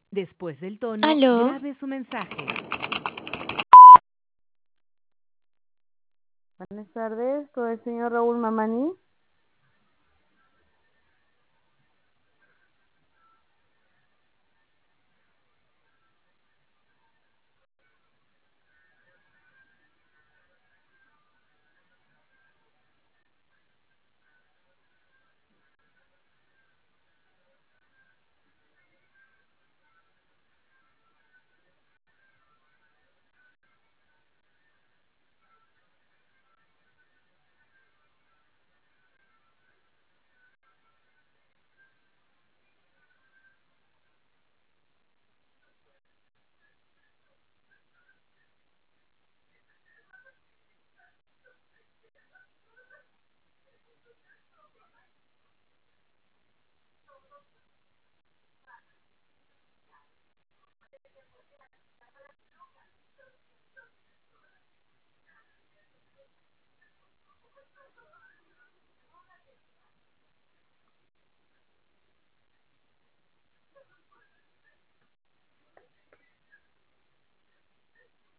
Después del tono, Aló, grabe su mensaje. Buenas tardes, con el señor Raúl Mamani.